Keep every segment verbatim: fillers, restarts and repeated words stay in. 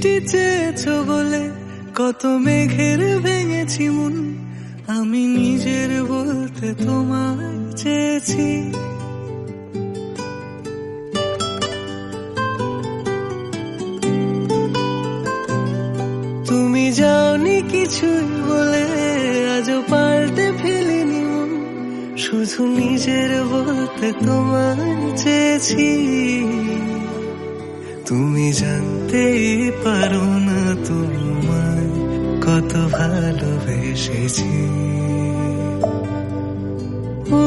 বৃষ্টি চেয়েছো বলে কত মেঘের ভেঙেছি মন, আমি নিজের বলতে তোমায় চেয়েছি। তুমি যাওনি কিছুই বলে আজও পাল্টে ফেলিনি মন, শুধু নিজের বলতে তোমায় চেয়েছি। তুমি জানতেই পারো না তোমায় কত ভালোবেসেছি। ও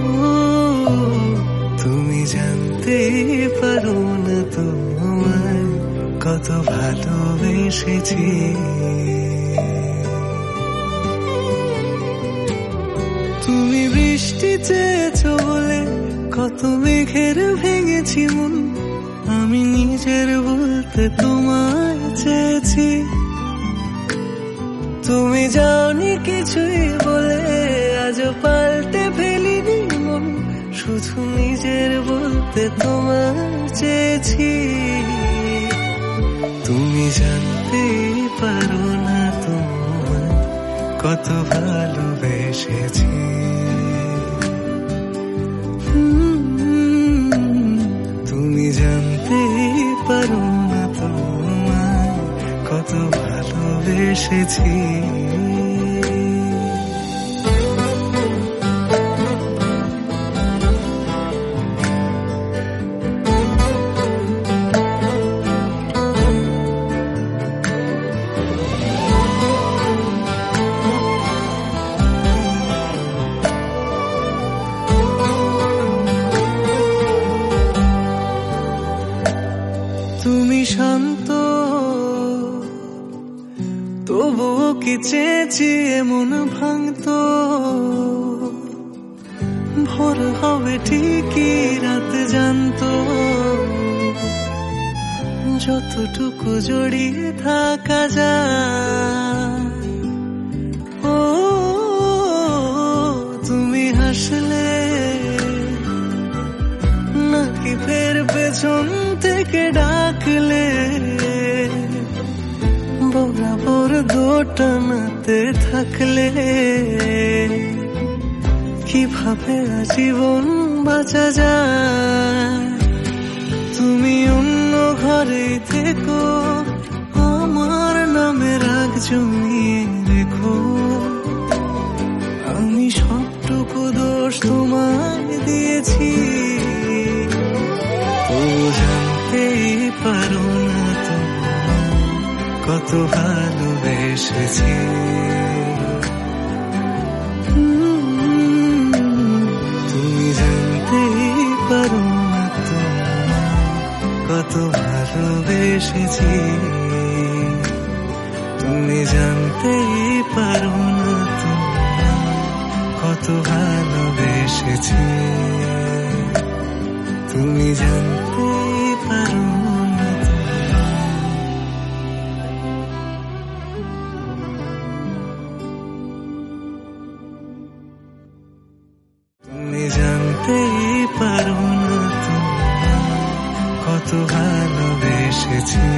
তুমি জানতেই পারো না তোমায় কত ভালোবেসেছি। তুমি বৃষ্টি চেয়েছো বলে কত মেঘের ভেঙেছি মন, আমি নিজের বলতে তোমায় চেয়েছি। তুমি যাওনি কিছুই বলে আজও পাল্টে ফেলিনি মন, শুধু নিজের বলতে তোমায় চেয়েছি। তুমি জানতেই পারো না তোমায় কত ভালোবেসেছি। তুমি জানতেই পারো না তোমায় কত ভালোবেসেছি। তুমি শান্ত তবুও কি চেয়েছি এমন ভাঙতো, ভোর হবে ঠিকই রাত জানতো, যতটুকু জড়িয়ে থাকা যায়। ও তুমি হাসলে নাকি ফের পেছন থেকে ডাকলে, বরাবর দোটানাতে থাকলে কিভাবে আজীবন বাঁচা যায়। তুমি অন্য ঘরে থেকো, আমার নামে রাগ জমিয়ে রেখো, আমি সবটুকু দোষ তোমায় দিয়েছি। ও জানতেই পারো না তোমায় কত ভালোবেসেছি। তুমি জানতেই পারো না তোমায় কত ভালোবেসেছি। তুমি জানতেই পারো না তোমায় কত ভালোবেসেছি। তুমি জানতেই পারো না তুমি জানতেই পারো না তোমায় কত ভালোবেসেছি।